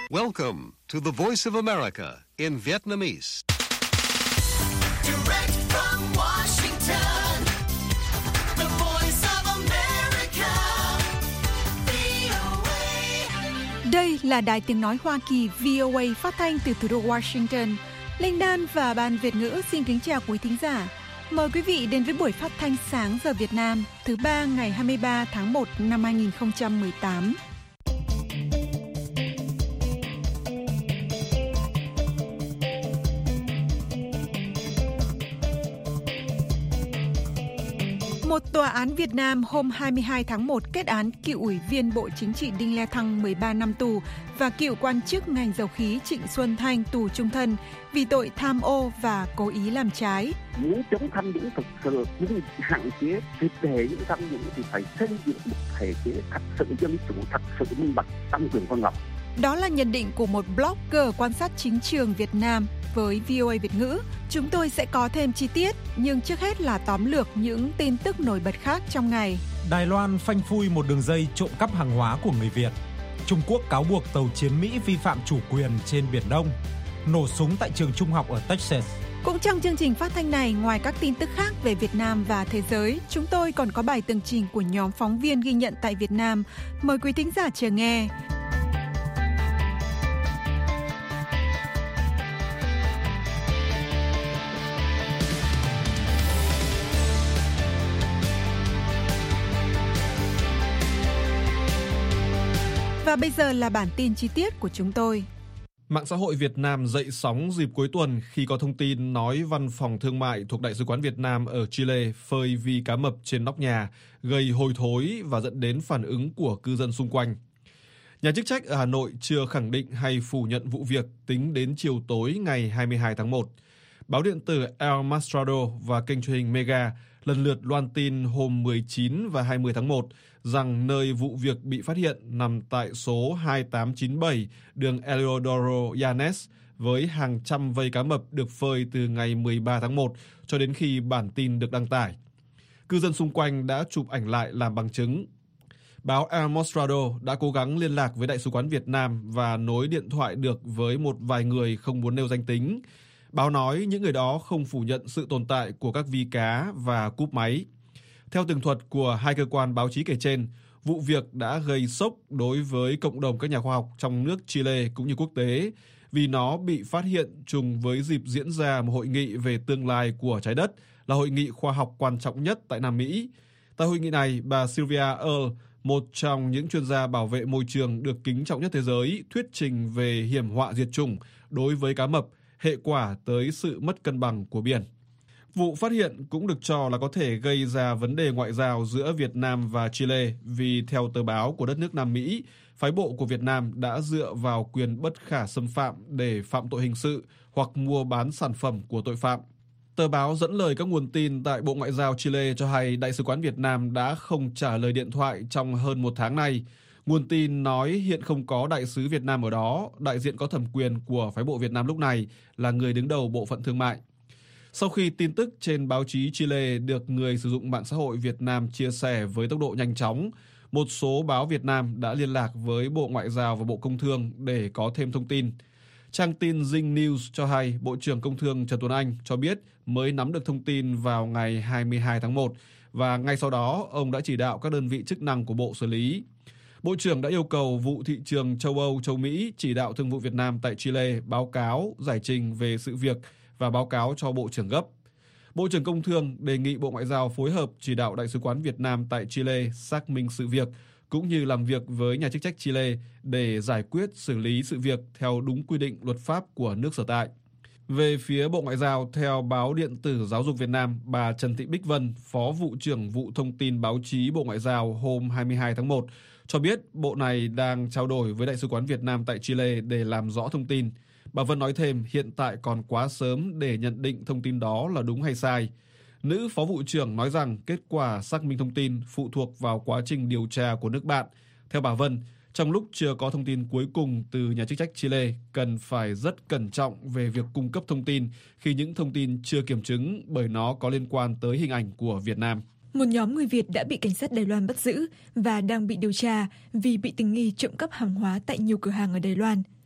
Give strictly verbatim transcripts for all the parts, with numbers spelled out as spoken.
Welcome to the Voice of America in Vietnamese. Direct from Washington, the Voice of America, vê o a. Đây là Đài Tiếng Nói Hoa Kỳ vê o a phát thanh từ thủ đô Washington. Linh Đan và Ban Việt ngữ xin kính chào quý thính giả. Mời quý vị đến với buổi phát thanh sáng giờ Việt Nam thứ ba ngày hai mươi ba tháng một năm hai nghìn không trăm mười tám. Một tòa án Việt Nam hôm hai mươi hai tháng một kết án cựu ủy viên Bộ Chính trị Đinh La Thăng mười ba năm tù và cựu quan chức ngành dầu khí Trịnh Xuân Thanh tù chung thân vì tội tham ô và cố ý làm trái. Muốn chống tham nhũng thực sự, muốn hạn chế triệt để những tham nhũng thì phải xây dựng một thể chế thật sự dân chủ, thật sự minh bạch, tăng cường con ngọc. Đó là nhận định của một blogger quan sát chính trường Việt Nam với vê o a Việt ngữ. Chúng tôi sẽ có thêm chi tiết, nhưng trước hết là tóm lược những tin tức nổi bật khác trong ngày. Đài Loan phanh phui một đường dây trộm cắp hàng hóa của người Việt. Trung Quốc cáo buộc tàu chiến Mỹ vi phạm chủ quyền trên Biển Đông. Nổ súng tại trường trung học ở Texas. Cũng trong chương trình phát thanh này, ngoài các tin tức khác về Việt Nam và thế giới, chúng tôi còn có bài tường trình của nhóm phóng viên ghi nhận tại Việt Nam. Mời quý thính giả chờ nghe. Và bây giờ là bản tin chi tiết của chúng tôi. Mạng xã hội Việt Nam dậy sóng dịp cuối tuần khi có thông tin nói văn phòng thương mại thuộc Đại sứ quán Việt Nam ở Chile phơi vi cá mập trên nóc nhà, gây hôi thối và dẫn đến phản ứng của cư dân xung quanh. Nhà chức trách ở Hà Nội chưa khẳng định hay phủ nhận vụ việc tính đến chiều tối ngày hai mươi hai tháng một. Báo điện tử El Mostrado và kênh truyền hình Mega lần lượt loan tin hôm mười chín và hai mươi tháng một rằng nơi vụ việc bị phát hiện nằm tại số hai tám chín bảy đường Eleodoro Yanes với hàng trăm vây cá mập được phơi từ ngày mười ba tháng một cho đến khi bản tin được đăng tải. Cư dân xung quanh đã chụp ảnh lại làm bằng chứng. Báo El Mostrado đã cố gắng liên lạc với Đại sứ quán Việt Nam và nối điện thoại được với một vài người không muốn nêu danh tính. Báo nói những người đó không phủ nhận sự tồn tại của các vi cá và cúp máy. Theo tường thuật của hai cơ quan báo chí kể trên, vụ việc đã gây sốc đối với cộng đồng các nhà khoa học trong nước Chile cũng như quốc tế vì nó bị phát hiện trùng với dịp diễn ra một hội nghị về tương lai của trái đất, là hội nghị khoa học quan trọng nhất tại Nam Mỹ. Tại hội nghị này, bà Sylvia Earle, một trong những chuyên gia bảo vệ môi trường được kính trọng nhất thế giới, thuyết trình về hiểm họa diệt chủng đối với cá mập, hệ quả tới sự mất cân bằng của biển. Vụ phát hiện cũng được cho là có thể gây ra vấn đề ngoại giao giữa Việt Nam và Chile vì theo tờ báo của đất nước Nam Mỹ, phái bộ của Việt Nam đã dựa vào quyền bất khả xâm phạm để phạm tội hình sự hoặc mua bán sản phẩm của tội phạm. Tờ báo dẫn lời các nguồn tin tại Bộ Ngoại giao Chile cho hay Đại sứ quán Việt Nam đã không trả lời điện thoại trong hơn một tháng nay. Nguồn tin nói hiện không có đại sứ Việt Nam ở đó, đại diện có thẩm quyền của phái bộ Việt Nam lúc này là người đứng đầu bộ phận thương mại. Sau khi tin tức trên báo chí Chile được người sử dụng mạng xã hội Việt Nam chia sẻ với tốc độ nhanh chóng, một số báo Việt Nam đã liên lạc với Bộ Ngoại giao và Bộ Công Thương để có thêm thông tin. Trang tin Zing News cho hay Bộ trưởng Công Thương Trần Tuấn Anh cho biết mới nắm được thông tin vào ngày hai mươi hai tháng một và ngay sau đó ông đã chỉ đạo các đơn vị chức năng của Bộ xử lý. Bộ trưởng đã yêu cầu vụ thị trường châu Âu, châu Mỹ chỉ đạo Thương vụ Việt Nam tại Chile báo cáo, giải trình về sự việc và báo cáo cho Bộ trưởng gấp. Bộ trưởng Công Thương đề nghị Bộ Ngoại giao phối hợp chỉ đạo Đại sứ quán Việt Nam tại Chile xác minh sự việc, cũng như làm việc với nhà chức trách Chile để giải quyết xử lý sự việc theo đúng quy định luật pháp của nước sở tại. Về phía Bộ Ngoại giao, theo báo điện tử Giáo dục Việt Nam, bà Trần Thị Bích Vân, Phó Vụ trưởng Vụ Thông tin Báo chí Bộ Ngoại giao hôm hai mươi hai tháng một, cho biết Bộ này đang trao đổi với Đại sứ quán Việt Nam tại Chile để làm rõ thông tin. Bà Vân nói thêm hiện tại còn quá sớm để nhận định thông tin đó là đúng hay sai. Nữ Phó Vụ trưởng nói rằng kết quả xác minh thông tin phụ thuộc vào quá trình điều tra của nước bạn. Theo bà Vân, trong lúc chưa có thông tin cuối cùng từ nhà chức trách Chile, cần phải rất cẩn trọng về việc cung cấp thông tin khi những thông tin chưa kiểm chứng bởi nó có liên quan tới hình ảnh của Việt Nam. Một nhóm người Việt đã bị cảnh sát Đài Loan bắt giữ và đang bị điều tra vì bị tình nghi trộm cắp hàng hóa tại nhiều cửa hàng ở Đài Loan.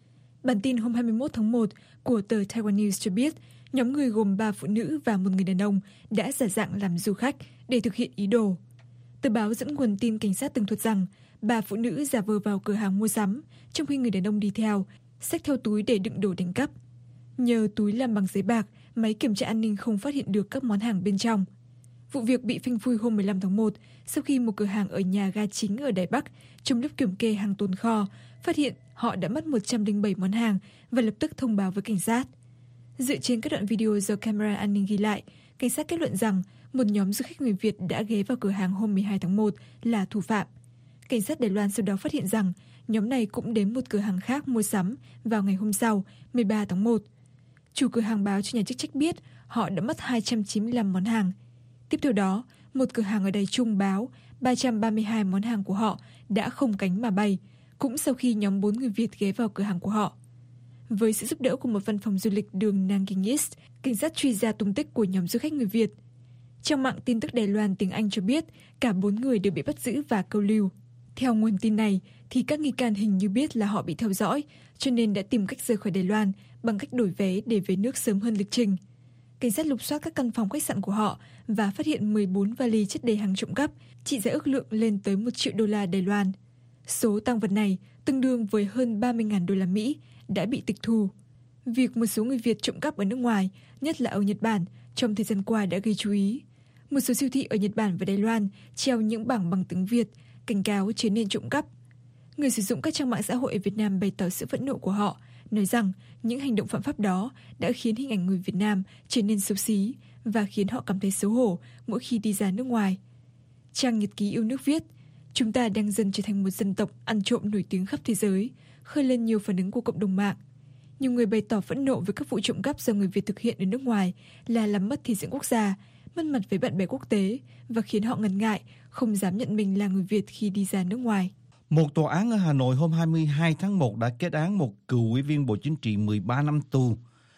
Bản tin hôm hai mươi mốt tháng một của tờ Taiwan News cho biết, nhóm người gồm ba phụ nữ và một người đàn ông đã giả dạng làm du khách để thực hiện ý đồ. Tờ báo dẫn nguồn tin cảnh sát tường thuật rằng ba phụ nữ giả vờ vào cửa hàng mua sắm, trong khi người đàn ông đi theo, xách theo túi để đựng đồ đánh cắp. Nhờ túi làm bằng giấy bạc, máy kiểm tra an ninh không phát hiện được các món hàng bên trong. Vụ việc bị phanh phui hôm mười lăm tháng một sau khi một cửa hàng ở nhà ga chính ở Đài Bắc trong lúc kiểm kê hàng tồn kho phát hiện họ đã mất một trăm lẻ bảy món hàng và lập tức thông báo với cảnh sát. Dựa trên các đoạn video do camera an ninh ghi lại, cảnh sát kết luận rằng một nhóm du khách người Việt đã ghé vào cửa hàng hôm mười hai tháng một là thủ phạm. Cảnh sát Đài Loan sau đó phát hiện rằng nhóm này cũng đến một cửa hàng khác mua sắm vào ngày hôm sau, mười ba tháng một. Chủ cửa hàng báo cho nhà chức trách biết họ đã mất hai trăm chín mươi lăm món hàng. Tiếp theo đó, một cửa hàng ở Đài Trung báo ba trăm ba mươi hai món hàng của họ đã không cánh mà bay, cũng sau khi nhóm bốn người Việt ghé vào cửa hàng của họ. Với sự giúp đỡ của một văn phòng du lịch đường Nanking East, cảnh sát truy ra tung tích của nhóm du khách người Việt. Trang mạng tin tức Đài Loan tiếng Anh cho biết cả bốn người đều bị bắt giữ và câu lưu. Theo nguồn tin này, thì các nghi can hình như biết là họ bị theo dõi, cho nên đã tìm cách rời khỏi Đài Loan bằng cách đổi vé để về nước sớm hơn lịch trình. Cảnh sát lục soát các căn phòng khách sạn của họ và phát hiện mười bốn vali chất đầy hàng trộm cắp, trị giá ước lượng lên tới một triệu đô la Đài Loan. Số tang vật này tương đương với hơn ba mươi nghìn đô la Mỹ đã bị tịch thu. Việc một số người Việt trộm cắp ở nước ngoài, nhất là ở Nhật Bản, trong thời gian qua đã gây chú ý. Một số siêu thị ở Nhật Bản và Đài Loan treo những bảng bằng tiếng Việt cảnh cáo chớ nên trộm cắp. Người sử dụng các trang mạng xã hội ở Việt Nam bày tỏ sự phẫn nộ của họ, nói rằng những hành động phạm pháp đó đã khiến hình ảnh người Việt Nam trở nên xấu xí và khiến họ cảm thấy xấu hổ mỗi khi đi ra nước ngoài. Trang nhật ký yêu nước viết, chúng ta đang dần trở thành một dân tộc ăn trộm nổi tiếng khắp thế giới, khơi lên nhiều phản ứng của cộng đồng mạng. Nhiều người bày tỏ phẫn nộ với các vụ trộm cắp do người Việt thực hiện ở nước ngoài là làm mất thể diện quốc gia, mất mặt với bạn bè quốc tế và khiến họ ngần ngại, không dám nhận mình là người Việt khi đi ra nước ngoài. Một tòa án ở Hà Nội hôm hai mươi hai tháng một đã kết án một cựu ủy viên Bộ Chính trị mười ba năm tù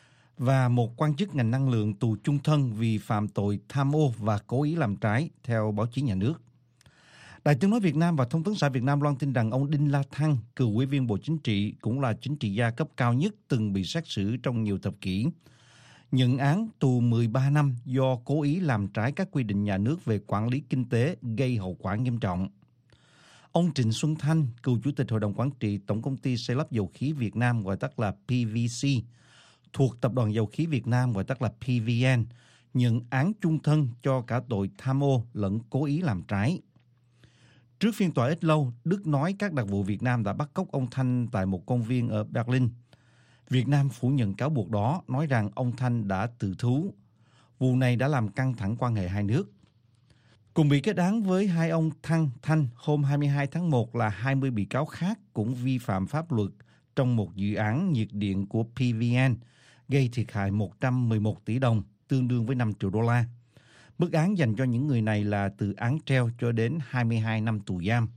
và một quan chức ngành năng lượng tù chung thân vì phạm tội tham ô và cố ý làm trái, theo báo chí nhà nước. Đài Tiếng nói Việt Nam và Thông tấn xã Việt Nam loan tin rằng ông Đinh La Thăng, cựu ủy viên Bộ Chính trị, cũng là chính trị gia cấp cao nhất từng bị xét xử trong nhiều thập kỷ, nhận án tù mười ba năm do cố ý làm trái các quy định nhà nước về quản lý kinh tế gây hậu quả nghiêm trọng. Ông Trịnh Xuân Thanh, cựu chủ tịch Hội đồng Quản trị Tổng công ty xây lắp dầu khí Việt Nam gọi tắt là pê vê xê, thuộc Tập đoàn Dầu khí Việt Nam gọi tắt là pê vê en, nhận án chung thân cho cả tội tham ô lẫn cố ý làm trái. Trước phiên tòa ít lâu, Đức nói các đặc vụ Việt Nam đã bắt cóc ông Thanh tại một công viên ở Berlin. Việt Nam phủ nhận cáo buộc đó, nói rằng ông Thanh đã tự thú. Vụ này đã làm căng thẳng quan hệ hai nước. Cùng bị kết án với hai ông Thăng, Thanh hôm hai mươi hai tháng một là hai mươi bị cáo khác cũng vi phạm pháp luật trong một dự án nhiệt điện của pê vê en, gây thiệt hại một trăm mười một tỷ đồng, tương đương với năm triệu đô la. Mức án dành cho những người này là từ án treo cho đến hai mươi hai năm tù giam.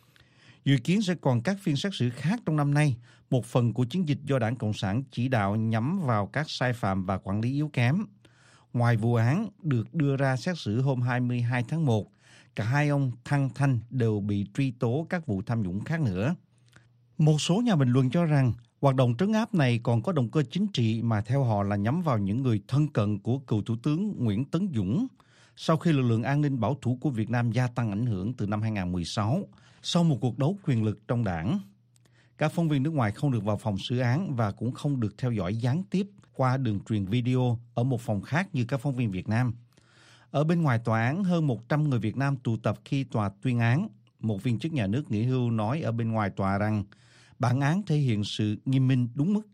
Dự kiến sẽ còn các phiên xét xử khác trong năm nay, một phần của chiến dịch do Đảng Cộng sản chỉ đạo nhắm vào các sai phạm và quản lý yếu kém. Ngoài vụ án được đưa ra xét xử hôm hai mươi hai tháng một, cả hai ông Thăng Thanh đều bị truy tố các vụ tham nhũng khác nữa. Một số nhà bình luận cho rằng hoạt động trấn áp này còn có động cơ chính trị mà theo họ là nhắm vào những người thân cận của cựu Thủ tướng Nguyễn Tấn Dũng sau khi lực lượng an ninh bảo thủ của Việt Nam gia tăng ảnh hưởng từ năm hai không một sáu sau một cuộc đấu quyền lực trong đảng. Các phóng viên nước ngoài không được vào phòng xử án và cũng không được theo dõi gián tiếp qua đường truyền video ở một phòng khác như các phóng viên Việt Nam. Ở bên ngoài tòa án, hơn một trăm người Việt Nam tụ tập khi tòa tuyên án. Một viên chức nhà nước nghỉ hưu nói ở bên ngoài tòa rằng bản án thể hiện sự nghiêm minh đúng mức.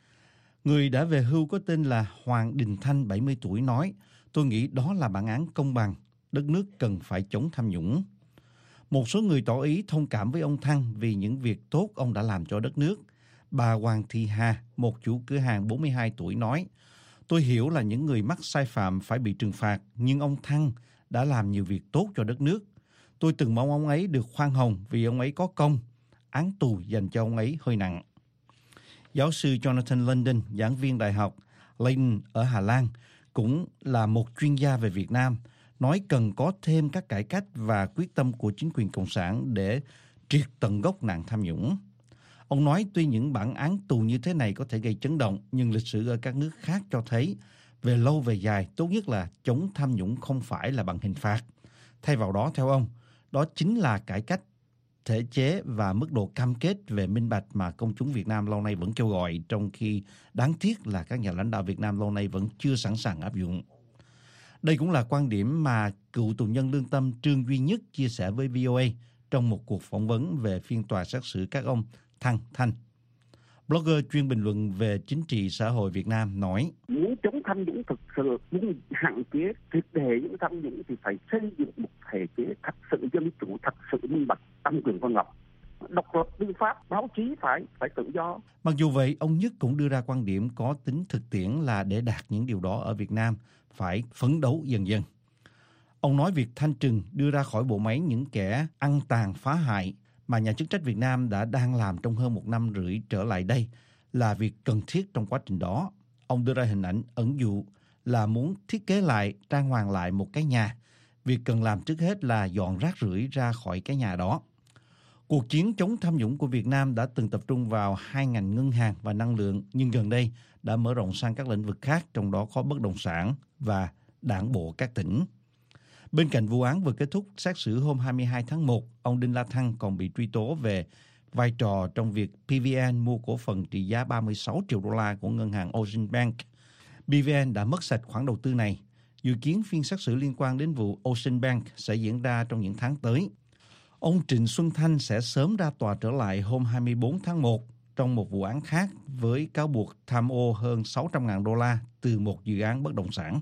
Người đã về hưu có tên là Hoàng Đình Thanh, bảy mươi tuổi, nói: "Tôi nghĩ đó là bản án công bằng, đất nước cần phải chống tham nhũng." Một số người tỏ ý thông cảm với ông Thăng vì những việc tốt ông đã làm cho đất nước. Bà Hoàng Thị Hà, một chủ cửa hàng bốn mươi hai tuổi, nói: "Tôi hiểu là những người mắc sai phạm phải bị trừng phạt, nhưng ông Thăng đã làm nhiều việc tốt cho đất nước. Tôi từng mong ông ấy được khoan hồng vì ông ấy có công. Án tù dành cho ông ấy hơi nặng." Giáo sư Jonathan London, giảng viên Đại học Leiden ở Hà Lan, cũng là một chuyên gia về Việt Nam, nói cần có thêm các cải cách và quyết tâm của chính quyền Cộng sản để triệt tận gốc nạn tham nhũng. Ông nói tuy những bản án tù như thế này có thể gây chấn động, nhưng lịch sử ở các nước khác cho thấy về lâu về dài, tốt nhất là chống tham nhũng không phải là bằng hình phạt. Thay vào đó, theo ông, đó chính là cải cách thể chế và mức độ cam kết về minh bạch mà công chúng Việt Nam lâu nay vẫn kêu gọi, trong khi đáng tiếc là các nhà lãnh đạo Việt Nam lâu nay vẫn chưa sẵn sàng áp dụng. Đây cũng là quan điểm mà cựu tù nhân lương tâm Trương Duy Nhất chia sẻ với vê o a trong một cuộc phỏng vấn về phiên tòa xét xử các ông Thăng, Thanh. Blogger chuyên bình luận về chính trị xã hội Việt Nam nói: Muốn chống tham nhũng thực sự, muốn hạn chế triệt để những tham nhũng thì phải xây dựng một thể chế thật sự dân chủ, thật sự minh bạch, tăng quyền con ngọc, độc lập tư pháp, báo chí phải phải tự do. Mặc dù vậy, ông Nhất cũng đưa ra quan điểm có tính thực tiễn là để đạt những điều đó ở Việt Nam phải phấn đấu dần dần. Ông nói việc thanh trừng đưa ra khỏi bộ máy những kẻ ăn tàn phá hại mà nhà chức trách Việt Nam đã đang làm trong hơn một năm rưỡi trở lại đây là việc cần thiết trong quá trình đó. Ông đưa ra hình ảnh ẩn dụ là muốn thiết kế lại, trang hoàng lại một cái nhà. Việc cần làm trước hết là dọn rác rưởi ra khỏi cái nhà đó. Cuộc chiến chống tham nhũng của Việt Nam đã từng tập trung vào hai ngành ngân hàng và năng lượng, nhưng gần đây đã mở rộng sang các lĩnh vực khác, trong đó có bất động sản và đảng bộ các tỉnh. Bên cạnh vụ án vừa kết thúc xét xử hôm hai mươi hai tháng một, ông Đinh La Thăng còn bị truy tố về vai trò trong việc pê vê en mua cổ phần trị giá ba mươi sáu triệu đô la của ngân hàng Ocean Bank. pê vê en đã mất sạch khoản đầu tư này. Dự kiến phiên xét xử liên quan đến vụ Ocean Bank sẽ diễn ra trong những tháng tới. Ông Trịnh Xuân Thanh sẽ sớm ra tòa trở lại hôm hai mươi bốn tháng một trong một vụ án khác với cáo buộc tham ô hơn sáu trăm nghìn đô la từ một dự án bất động sản.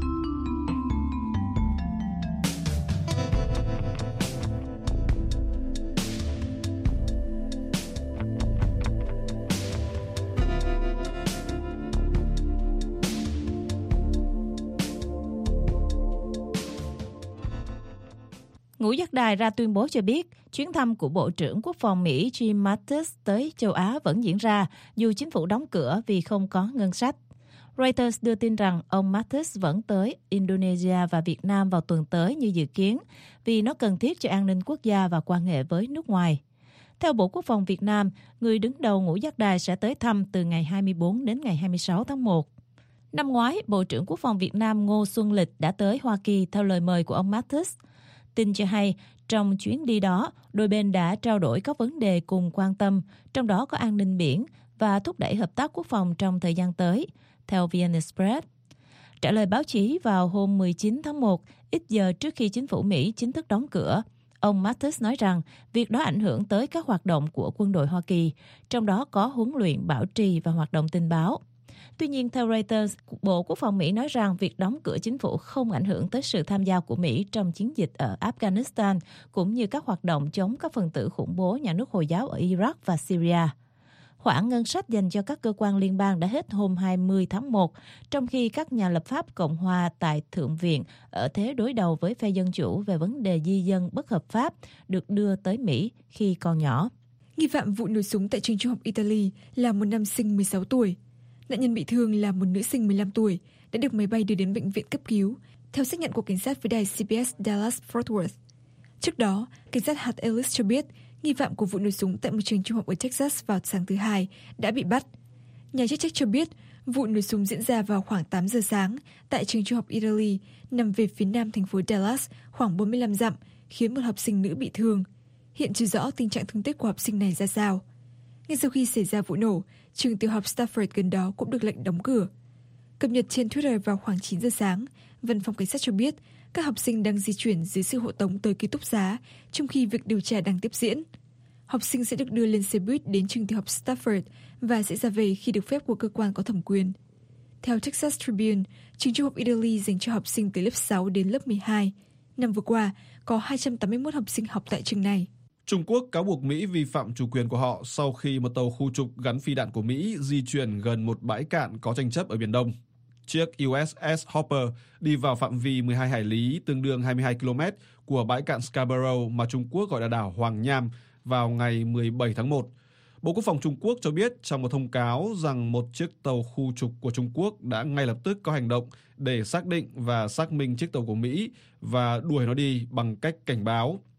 Ngũ Giác Đài ra tuyên bố cho biết chuyến thăm của Bộ trưởng Quốc phòng Mỹ Jim Mattis tới châu Á vẫn diễn ra dù chính phủ đóng cửa vì không có ngân sách. Reuters đưa tin rằng ông Mattis vẫn tới Indonesia và Việt Nam vào tuần tới như dự kiến vì nó cần thiết cho an ninh quốc gia và quan hệ với nước ngoài. Theo Bộ Quốc phòng Việt Nam, người đứng đầu Ngũ Giác Đài sẽ tới thăm từ ngày hai mươi bốn đến ngày hai mươi sáu tháng một. Năm ngoái, Bộ trưởng Quốc phòng Việt Nam Ngô Xuân Lịch đã tới Hoa Kỳ theo lời mời của ông Mattis. Tin cho hay, trong chuyến đi đó, đôi bên đã trao đổi các vấn đề cùng quan tâm, trong đó có an ninh biển và thúc đẩy hợp tác quốc phòng trong thời gian tới, theo vê en Express. Trả lời báo chí vào hôm mười chín tháng một, ít giờ trước khi chính phủ Mỹ chính thức đóng cửa, ông Mattis nói rằng việc đó ảnh hưởng tới các hoạt động của quân đội Hoa Kỳ, trong đó có huấn luyện, bảo trì và hoạt động tình báo. Tuy nhiên, theo Reuters, Bộ Quốc phòng Mỹ nói rằng việc đóng cửa chính phủ không ảnh hưởng tới sự tham gia của Mỹ trong chiến dịch ở Afghanistan, cũng như các hoạt động chống các phần tử khủng bố nhà nước Hồi giáo ở Iraq và Syria. Khoản ngân sách dành cho các cơ quan liên bang đã hết hôm hai mươi tháng một, trong khi các nhà lập pháp Cộng hòa tại Thượng viện ở thế đối đầu với phe Dân Chủ về vấn đề di dân bất hợp pháp được đưa tới Mỹ khi còn nhỏ. Nghi phạm vụ nổ súng tại trường trung học Italy là một nam sinh mười sáu tuổi. Nạn nhân bị thương là một nữ sinh mười lăm tuổi, đã được máy bay đưa đến bệnh viện cấp cứu, theo xác nhận của cảnh sát với đài xê bê ét Dallas Fort Worth. Trước đó, cảnh sát hạt Ellis cho biết nghi phạm của vụ nổ súng tại một trường trung học ở Texas vào sáng thứ Hai đã bị bắt. Nhà chức trách cho biết vụ nổ súng diễn ra vào khoảng tám giờ sáng tại trường trung học Italy nằm về phía nam thành phố Dallas khoảng bốn mươi lăm dặm, khiến một học sinh nữ bị thương. Hiện chưa rõ tình trạng thương tích của học sinh này ra sao. Ngay sau khi xảy ra vụ nổ, trường tiểu học Stafford gần đó cũng được lệnh đóng cửa. Cập nhật trên Twitter vào khoảng chín giờ sáng, văn phòng cảnh sát cho biết các học sinh đang di chuyển dưới sự hộ tống tới ký túc xá, trong khi việc điều tra đang tiếp diễn. Học sinh sẽ được đưa lên xe buýt đến trường tiểu học Stafford và sẽ ra về khi được phép của cơ quan có thẩm quyền. Theo Texas Tribune, trường trung học Italy dành cho học sinh từ lớp sáu đến lớp mười hai. Năm vừa qua, có hai trăm tám mươi mốt học sinh học tại trường này. Trung Quốc cáo buộc Mỹ vi phạm chủ quyền của họ sau khi một tàu khu trục gắn phi đạn của Mỹ di chuyển gần một bãi cạn có tranh chấp ở Biển Đông. Chiếc u ét ét Hopper đi vào phạm vi mười hai hải lý, tương đương hai mươi hai ki lô mét của bãi cạn Scarborough mà Trung Quốc gọi là đảo Hoàng Nham vào ngày mười bảy tháng một. Bộ Quốc phòng Trung Quốc cho biết trong một thông cáo rằng một chiếc tàu khu trục của Trung Quốc đã ngay lập tức có hành động để xác định và xác minh chiếc tàu của Mỹ và đuổi nó đi bằng cách cảnh báo.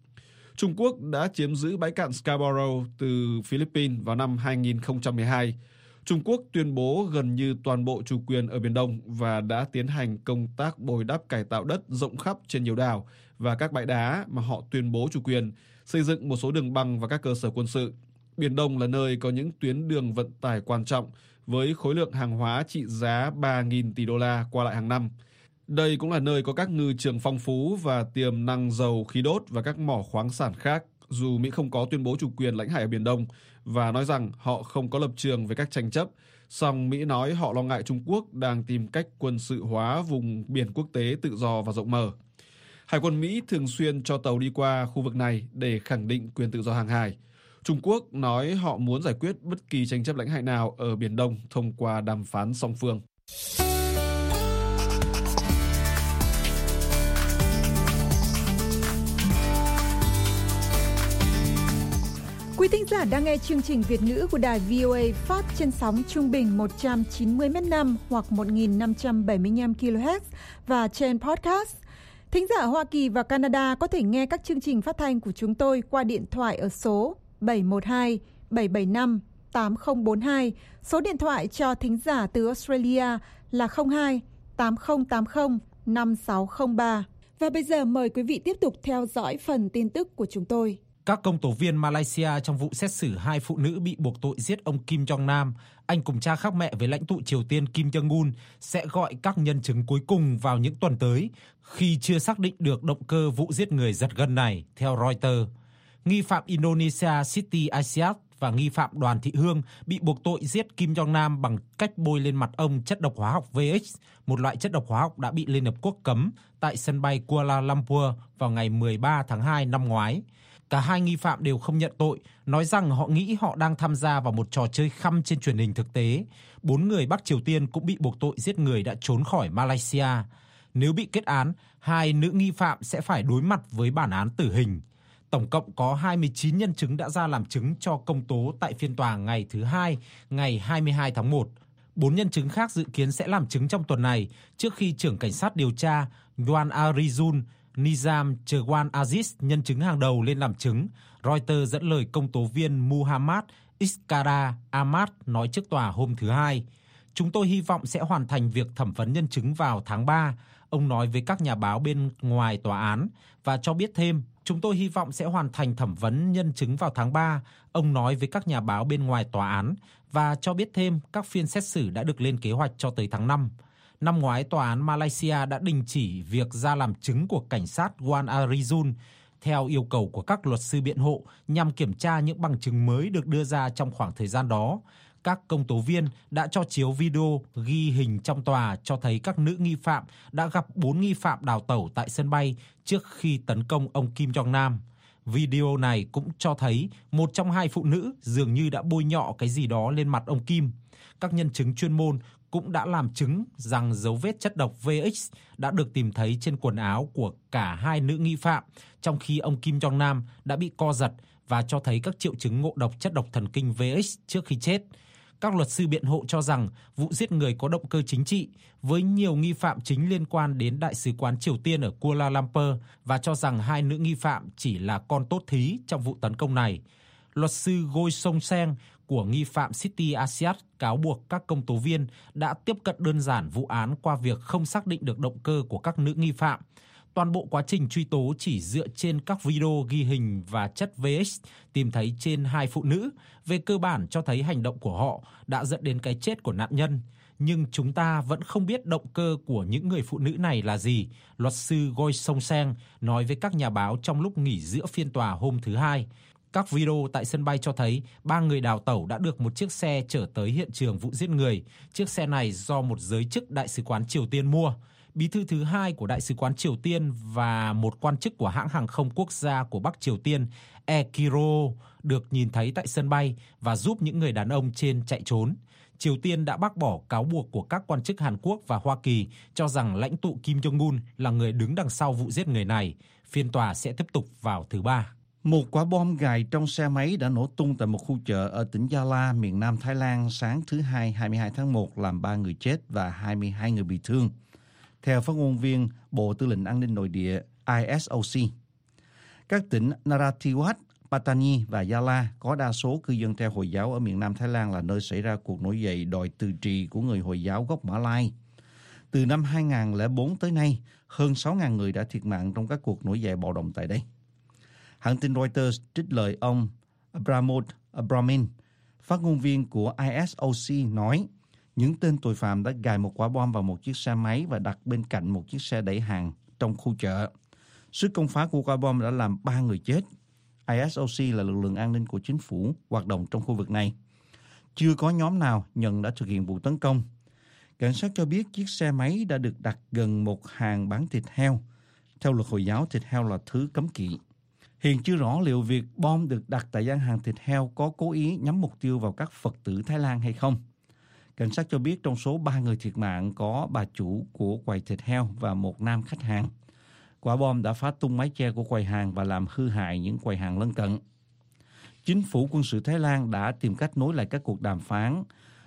Trung Quốc đã chiếm giữ bãi cạn Scarborough từ Philippines vào năm hai nghìn không trăm mười hai. Trung Quốc tuyên bố gần như toàn bộ chủ quyền ở Biển Đông và đã tiến hành công tác bồi đắp cải tạo đất rộng khắp trên nhiều đảo và các bãi đá mà họ tuyên bố chủ quyền, xây dựng một số đường băng và các cơ sở quân sự. Biển Đông là nơi có những tuyến đường vận tải quan trọng với khối lượng hàng hóa trị giá ba nghìn tỷ đô la qua lại hàng năm. Đây cũng là nơi có các ngư trường phong phú và tiềm năng dầu, khí đốt và các mỏ khoáng sản khác, dù Mỹ không có tuyên bố chủ quyền lãnh hải ở Biển Đông và nói rằng họ không có lập trường về các tranh chấp, song Mỹ nói họ lo ngại Trung Quốc đang tìm cách quân sự hóa vùng biển quốc tế tự do và rộng mở. Hải quân Mỹ thường xuyên cho tàu đi qua khu vực này để khẳng định quyền tự do hàng hải. Trung Quốc nói họ muốn giải quyết bất kỳ tranh chấp lãnh hải nào ở Biển Đông thông qua đàm phán song phương. Quý thính giả đang nghe chương trình Việt ngữ của đài vê o a phát trên sóng trung bình một trăm chín mươi mét năm hoặc một nghìn năm trăm bảy mươi lăm ki lô héc và trên podcast. Thính giả ở Hoa Kỳ và Canada có thể nghe các chương trình phát thanh của chúng tôi qua điện thoại ở số bảy một hai bảy bảy năm tám không bốn hai. Số điện thoại cho thính giả từ Australia là không hai tám không tám không năm sáu không ba. Và bây giờ mời quý vị tiếp tục theo dõi phần tin tức của chúng tôi. Các công tố viên Malaysia trong vụ xét xử hai phụ nữ bị buộc tội giết ông Kim Jong Nam, anh cùng cha khác mẹ với lãnh tụ Triều Tiên Kim Jong Un, sẽ gọi các nhân chứng cuối cùng vào những tuần tới khi chưa xác định được động cơ vụ giết người giật gân này, theo Reuters. Nghi phạm Indonesia Siti Aisyah và nghi phạm Đoàn Thị Hương bị buộc tội giết Kim Jong Nam bằng cách bôi lên mặt ông chất độc hóa học vê ích, một loại chất độc hóa học đã bị Liên Hợp Quốc cấm tại sân bay Kuala Lumpur vào ngày mười ba tháng hai năm ngoái. Cả hai nghi phạm đều không nhận tội, nói rằng họ nghĩ họ đang tham gia vào một trò chơi khăm trên truyền hình thực tế. Bốn người Bắc Triều Tiên cũng bị buộc tội giết người đã trốn khỏi Malaysia. Nếu bị kết án, hai nữ nghi phạm sẽ phải đối mặt với bản án tử hình. Tổng cộng có hai mươi chín nhân chứng đã ra làm chứng cho công tố tại phiên tòa ngày thứ hai, ngày hai mươi hai tháng một. Bốn nhân chứng khác dự kiến sẽ làm chứng trong tuần này trước khi trưởng cảnh sát điều tra Yuan Arizun Nizam Chirwan Aziz, nhân chứng hàng đầu, lên làm chứng. Reuters dẫn lời công tố viên Muhammad Iskandar Ahmad nói trước tòa hôm thứ Hai. Chúng tôi hy vọng sẽ hoàn thành việc thẩm vấn nhân chứng vào tháng ba, ông nói với các nhà báo bên ngoài tòa án, và cho biết thêm, chúng tôi hy vọng sẽ hoàn thành thẩm vấn nhân chứng vào tháng ba, ông nói với các nhà báo bên ngoài tòa án, và cho biết thêm các phiên xét xử đã được lên kế hoạch cho tới tháng năm. Năm ngoái, tòa án Malaysia đã đình chỉ việc ra làm chứng của cảnh sát Wan Arizun theo yêu cầu của các luật sư biện hộ nhằm kiểm tra những bằng chứng mới được đưa ra trong khoảng thời gian đó. Các công tố viên đã cho chiếu video ghi hình trong tòa cho thấy các nữ nghi phạm đã gặp bốn nghi phạm đào tẩu tại sân bay trước khi tấn công ông Kim Jong Nam. Video này cũng cho thấy một trong hai phụ nữ dường như đã bôi nhọ cái gì đó lên mặt ông Kim. Các nhân chứng chuyên môn cũng đã làm chứng rằng dấu vết chất độc vê ích đã được tìm thấy trên quần áo của cả hai nữ nghi phạm, trong khi ông Kim Jong Nam đã bị co giật và cho thấy các triệu chứng ngộ độc chất độc thần kinh vê ích trước khi chết. Các luật sư biện hộ cho rằng vụ giết người có động cơ chính trị, với nhiều nghi phạm chính liên quan đến Đại sứ quán Triều Tiên ở Kuala Lumpur, và cho rằng hai nữ nghi phạm chỉ là con tốt thí trong vụ tấn công này. Luật sư Goi Song Seng của nghi phạm Siti Aisyah cáo buộc các công tố viên đã tiếp cận đơn giản vụ án qua việc không xác định được động cơ của các nữ nghi phạm. Toàn bộ quá trình truy tố chỉ dựa trên các video ghi hình và chất vê ích tìm thấy trên hai phụ nữ, về cơ bản cho thấy hành động của họ đã dẫn đến cái chết của nạn nhân. Nhưng chúng ta vẫn không biết động cơ của những người phụ nữ này là gì, luật sư Goi Song Seng nói với các nhà báo trong lúc nghỉ giữa phiên tòa hôm thứ Hai. Các video tại sân bay cho thấy ba người đào tẩu đã được một chiếc xe chở tới hiện trường vụ giết người. Chiếc xe này do một giới chức Đại sứ quán Triều Tiên mua. Bí thư thứ hai của Đại sứ quán Triều Tiên và một quan chức của hãng hàng không quốc gia của Bắc Triều Tiên, Ekiro, được nhìn thấy tại sân bay và giúp những người đàn ông trên chạy trốn. Triều Tiên đã bác bỏ cáo buộc của các quan chức Hàn Quốc và Hoa Kỳ cho rằng lãnh tụ Kim Jong Un là người đứng đằng sau vụ giết người này. Phiên tòa sẽ tiếp tục vào thứ Ba. Một quả bom gài trong xe máy đã nổ tung tại một khu chợ ở tỉnh Gia La, miền Nam Thái Lan sáng thứ Hai, hai mươi hai tháng một, làm ba người chết và hai mươi hai người bị thương, theo phát ngôn viên Bộ Tư lệnh An ninh Nội địa I S O C. Các tỉnh Narathiwat, Pattani và Gia La có đa số cư dân theo Hồi giáo ở miền Nam Thái Lan là nơi xảy ra cuộc nổi dậy đòi từ trì của người Hồi giáo gốc Mã Lai. Từ năm hai không không bốn tới nay, hơn sáu nghìn người đã thiệt mạng trong các cuộc nổi dậy bạo động tại đây. Hãng tin Reuters trích lời ông Abramod Abramin, phát ngôn viên của I S O C nói, những tên tội phạm đã gài một quả bom vào một chiếc xe máy và đặt bên cạnh một chiếc xe đẩy hàng trong khu chợ. Sức công phá của quả bom đã làm ba người chết. I S O C là lực lượng an ninh của chính phủ hoạt động trong khu vực này. Chưa có nhóm nào nhận đã thực hiện vụ tấn công. Cảnh sát cho biết chiếc xe máy đã được đặt gần một hàng bán thịt heo. Theo luật Hồi giáo, thịt heo là thứ cấm kỵ. Hiện chưa rõ liệu việc bom được đặt tại gian hàng thịt heo có cố ý nhắm mục tiêu vào các Phật tử Thái Lan hay không. Cảnh sát cho biết trong số ba người thiệt mạng có bà chủ của quầy thịt heo và một nam khách hàng. Quả bom đã phá tung mái che của quầy hàng và làm hư hại những quầy hàng lân cận. Chính phủ quân sự Thái Lan đã tìm cách nối lại các cuộc đàm phán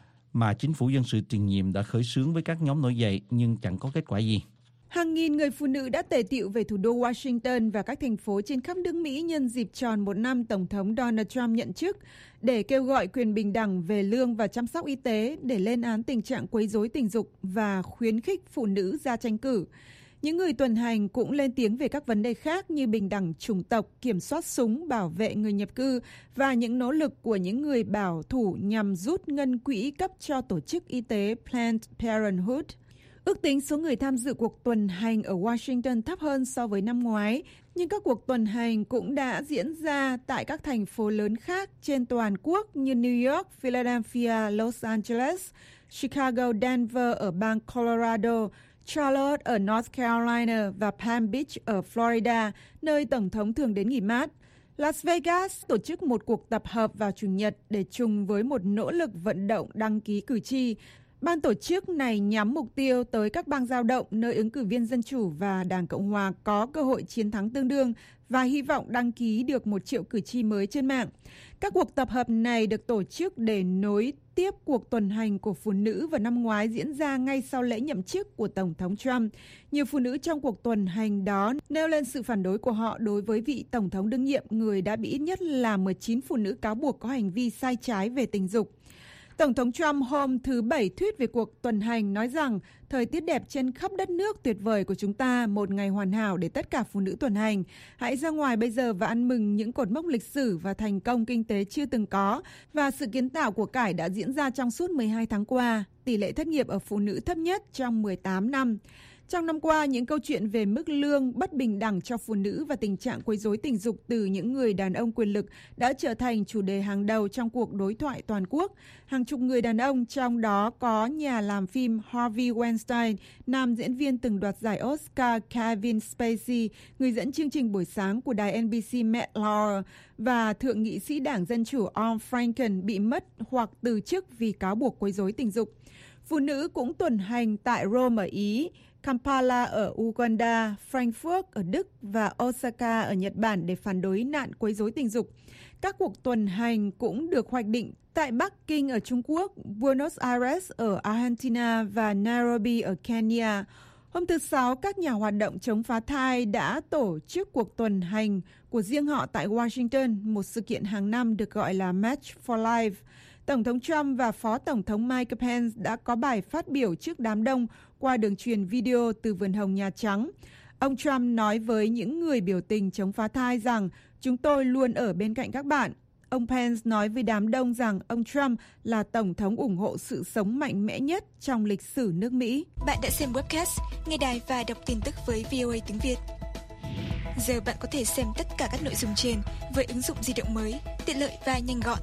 mà chính phủ dân sự tiền nhiệm đã khởi xướng với các nhóm nổi dậy nhưng chẳng có kết quả gì. Hàng nghìn người phụ nữ đã tề tựu về thủ đô Washington và các thành phố trên khắp nước Mỹ nhân dịp tròn một năm Tổng thống Donald Trump nhậm chức để kêu gọi quyền bình đẳng về lương và chăm sóc y tế, để lên án tình trạng quấy rối tình dục và khuyến khích phụ nữ ra tranh cử. Những người tuần hành cũng lên tiếng về các vấn đề khác như bình đẳng chủng tộc, kiểm soát súng, bảo vệ người nhập cư và những nỗ lực của những người bảo thủ nhằm rút ngân quỹ cấp cho tổ chức y tế Planned Parenthood. Ước tính số người tham dự cuộc tuần hành ở Washington thấp hơn so với năm ngoái, nhưng các cuộc tuần hành cũng đã diễn ra tại các thành phố lớn khác trên toàn quốc như New York, Philadelphia, Los Angeles, Chicago, Denver ở bang Colorado, Charlotte ở North Carolina và Palm Beach ở Florida, nơi Tổng thống thường đến nghỉ mát. Las Vegas tổ chức một cuộc tập hợp vào Chủ nhật để trùng với một nỗ lực vận động đăng ký cử tri. Ban tổ chức này nhắm mục tiêu tới các bang giao động nơi ứng cử viên Dân Chủ và Đảng Cộng Hòa có cơ hội chiến thắng tương đương và hy vọng đăng ký được một triệu cử tri mới trên mạng. Các cuộc tập hợp này được tổ chức để nối tiếp cuộc tuần hành của phụ nữ vào năm ngoái diễn ra ngay sau lễ nhậm chức của Tổng thống Trump. Nhiều phụ nữ trong cuộc tuần hành đó nêu lên sự phản đối của họ đối với vị Tổng thống đương nhiệm, người đã bị ít nhất là mười chín phụ nữ cáo buộc có hành vi sai trái về tình dục. Tổng thống Trump hôm thứ Bảy thuyết về cuộc tuần hành nói rằng thời tiết đẹp trên khắp đất nước tuyệt vời của chúng ta, một ngày hoàn hảo để tất cả phụ nữ tuần hành. Hãy ra ngoài bây giờ và ăn mừng những cột mốc lịch sử và thành công kinh tế chưa từng có và sự kiến tạo của cải đã diễn ra trong suốt mười hai tháng qua. Tỷ lệ thất nghiệp ở phụ nữ thấp nhất trong mười tám năm. Trong năm qua, những câu chuyện về mức lương bất bình đẳng cho phụ nữ và tình trạng quấy rối tình dục từ những người đàn ông quyền lực đã trở thành chủ đề hàng đầu trong cuộc đối thoại toàn quốc. Hàng chục người đàn ông, trong đó có nhà làm phim Harvey Weinstein, nam diễn viên từng đoạt giải Oscar Kevin Spacey, người dẫn chương trình buổi sáng của đài N B C Matt Lauer, và thượng nghị sĩ Đảng Dân Chủ Al Franken bị mất hoặc từ chức vì cáo buộc quấy rối tình dục. Phụ nữ cũng tuần hành tại Rome ở Ý, Kampala ở Uganda, Frankfurt ở Đức và Osaka ở Nhật Bản để phản đối nạn quấy rối tình dục. Các cuộc tuần hành cũng được hoạch định tại Bắc Kinh ở Trung Quốc, Buenos Aires ở Argentina và Nairobi ở Kenya. Hôm thứ Sáu, các nhà hoạt động chống phá thai đã tổ chức cuộc tuần hành của riêng họ tại Washington, một sự kiện hàng năm được gọi là March for Life. Tổng thống Trump và Phó Tổng thống Mike Pence đã có bài phát biểu trước đám đông qua đường truyền video từ vườn hồng Nhà Trắng. Ông Trump nói với những người biểu tình chống phá thai rằng chúng tôi luôn ở bên cạnh các bạn. Ông Pence nói với đám đông rằng ông Trump là Tổng thống ủng hộ sự sống mạnh mẽ nhất trong lịch sử nước Mỹ. Bạn đã xem webcast, nghe đài và đọc tin tức với vê o a tiếng Việt. Giờ bạn có thể xem tất cả các nội dung trên với ứng dụng di động mới, tiện lợi và nhanh gọn.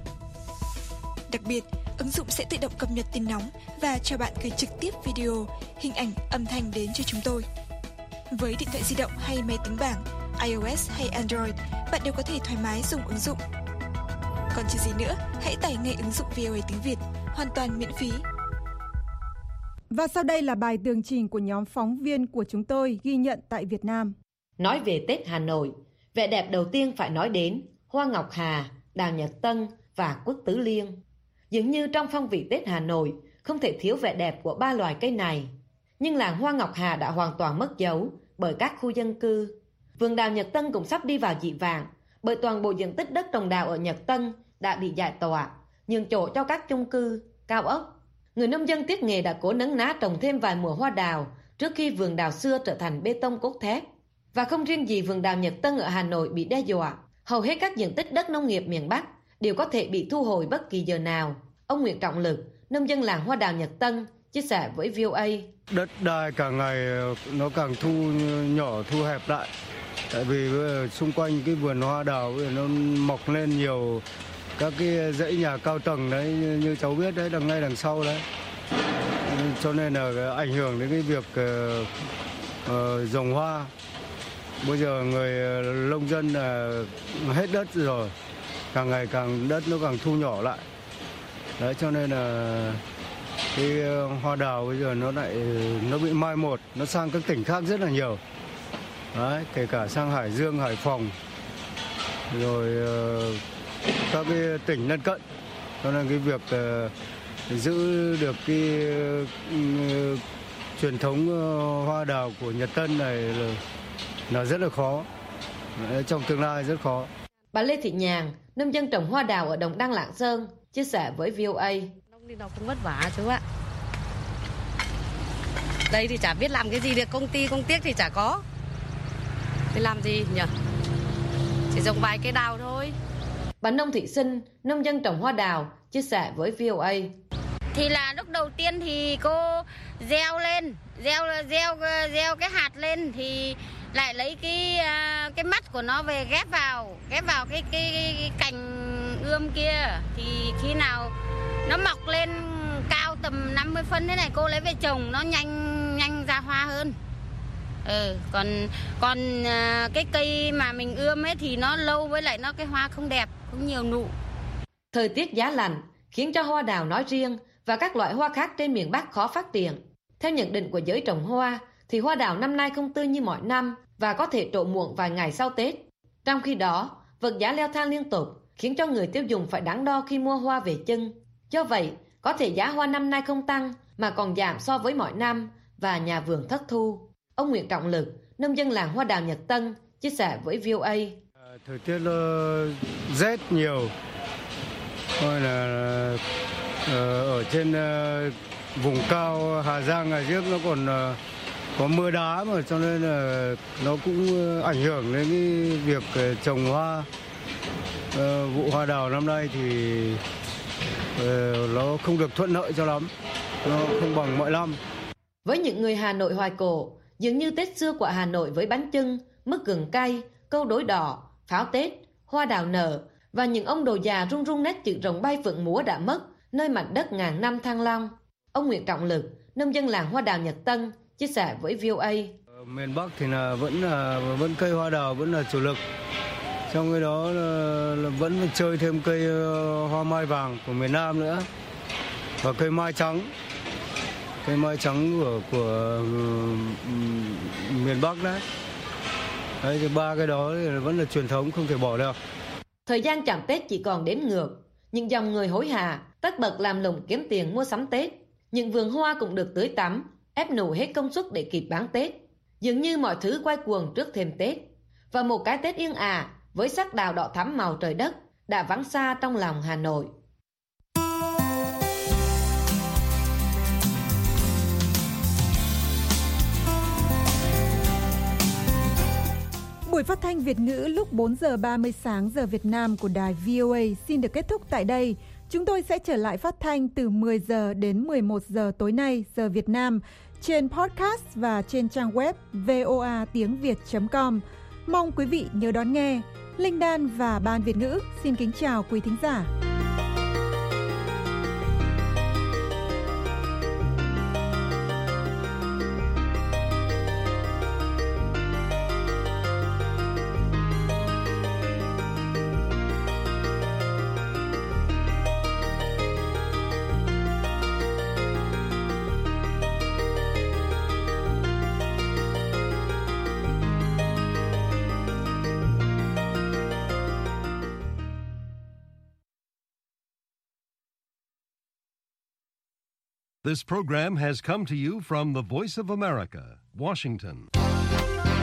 Đặc biệt, ứng dụng sẽ tự động cập nhật tin nóng và cho bạn gửi trực tiếp video, hình ảnh, âm thanh đến cho chúng tôi. Với điện thoại di động hay máy tính bảng, iOS hay Android, bạn đều có thể thoải mái dùng ứng dụng. Còn chờ gì nữa, hãy tải ngay ứng dụng vê o a tiếng Việt, hoàn toàn miễn phí. Và sau đây là bài tường trình của nhóm phóng viên của chúng tôi ghi nhận tại Việt Nam. Nói về Tết Hà Nội, vẻ đẹp đầu tiên phải nói đến Hoa Ngọc Hà, Đào Nhật Tân và Quất Tứ Liên. Dường như trong phong vị Tết Hà Nội không thể thiếu vẻ đẹp của ba loài cây này. Nhưng làng Hoa Ngọc Hà đã hoàn toàn mất dấu bởi các khu dân cư. Vườn đào Nhật Tân cũng sắp đi vào dị vàng, bởi toàn bộ diện tích đất trồng đào ở Nhật Tân đã bị giải tỏa, nhường chỗ cho các chung cư, cao ốc. Người nông dân tiếc nghề đã cố nấn ná trồng thêm vài mùa hoa đào trước khi vườn đào xưa trở thành bê tông cốt thép. Và không riêng gì vườn đào Nhật Tân ở Hà Nội bị đe dọa, hầu hết các diện tích đất nông nghiệp miền Bắc đều có thể bị thu hồi bất kỳ giờ nào. Ông Nguyễn Trọng Lực, nông dân làng hoa đào Nhật Tân, chia sẻ với vê o a. Đất đai càng ngày nó càng thu nhỏ, thu hẹp lại. Tại vì xung quanh cái vườn hoa đào nó mọc lên nhiều các cái dãy nhà cao tầng đấy, như cháu biết đấy, đằng ngay đằng sau đấy. Cho nên là ảnh hưởng đến cái việc uh, uh, trồng hoa. Bây giờ người nông dân là hết đất rồi, càng ngày càng đất nó càng thu nhỏ lại. Đấy, cho nên là cái hoa đào bây giờ nó lại nó bị mai một, nó sang các tỉnh khác rất là nhiều. Đấy, kể cả sang Hải Dương, Hải Phòng, rồi uh, các cái tỉnh lân cận. Cho nên cái việc uh, giữ được cái uh, truyền thống uh, hoa đào của Nhật Tân này là, là rất là khó. Đấy, trong tương lai rất khó. Bà Lê Thị Nhàn, nông dân trồng hoa đào ở Đồng Đăng, Lạng Sơn, chia sẻ với vê o a. Nông đi nó cũng vất vả chú ạ. Đây thì chả biết làm cái gì được, công ty công tiếc thì chả có. Thì làm gì nhỉ? Chỉ trồng vài cây đào thôi. Bà Nông Thị Sinh, nông dân trồng hoa đào, chia sẻ với vê o a. Thì là lúc đầu tiên thì cô gieo lên, gieo gieo gieo cái hạt lên thì lại lấy cái cái mắt của nó về ghép vào, ghép vào cái cái, cái cành ươm kia, thì khi nào nó mọc lên cao tầm năm mươi phân thế này cô lấy về trồng nó nhanh nhanh ra hoa hơn. Ừ, còn còn cái cây mà mình ươm ấy thì nó lâu, với lại nó cái hoa không đẹp, không nhiều nụ. Thời tiết giá lạnh khiến cho hoa đào nói riêng và các loại hoa khác trên miền Bắc khó phát triển. Theo nhận định của giới trồng hoa thì hoa đào năm nay không tươi như mọi năm và có thể trổ muộn vài ngày sau Tết. Trong khi đó, vật giá leo thang liên tục khiến cho người tiêu dùng phải đắn đo khi mua hoa về chưng. Do vậy, có thể giá hoa năm nay không tăng mà còn giảm so với mọi năm và nhà vườn thất thu. Ông Nguyễn Trọng Lực, nông dân làng hoa đào Nhật Tân, chia sẻ với vê o a. Thời tiết nó rét nhiều, thôi là ở trên vùng cao Hà Giang, Hà Giếc nó còn có mưa đá mà, cho nên là nó cũng ảnh hưởng đến cái việc trồng hoa. Vụ hoa đào năm nay thì nó không được thuận lợi cho lắm, nó không bằng mọi năm. Với những người Hà Nội hoài cổ, dường như Tết xưa của Hà Nội với bánh chưng, mứt gừng cay, câu đối đỏ, pháo Tết, hoa đào nở và những ông đồ già rung rung nét chữ rồng bay phượng múa đã mất nơi mảnh đất ngàn năm Thăng Long. Ông Nguyễn Trọng Lực, nông dân làng hoa đào Nhật Tân, chia sẻ với vê o a. Ở miền Bắc thì là vẫn là vẫn cây hoa đào vẫn là chủ lực. Trong cái đó là, là vẫn phải chơi thêm cây hoa mai vàng của miền Nam nữa và cây mai trắng. Cây mai trắng của của um, miền Bắc đấy. Đấy thì ba cái đó thì vẫn là truyền thống không thể bỏ được. Thời gian chạm Tết chỉ còn đếm ngược, những dòng người hối hả tất bật làm lụng kiếm tiền mua sắm Tết. Những vườn hoa cũng được tưới tắm, ép nụ hết công suất để kịp bán Tết. Dường như mọi thứ quay cuồng trước thềm Tết. Và một cái Tết yên ả với sắc đào đỏ thắm màu trời đất đã vắng xa trong lòng Hà Nội. Buổi phát thanh Việt ngữ lúc bốn giờ ba mươi sáng giờ Việt Nam của đài vê o a xin được kết thúc tại đây. Chúng tôi sẽ trở lại phát thanh từ mười giờ đến mười một giờ tối nay giờ Việt Nam trên podcast và trên trang web voa tiếng việt chấm com. Mong quý vị nhớ đón nghe. Linh Đan và Ban Việt ngữ xin kính chào quý thính giả. This program has come to you from the Voice of America, Washington.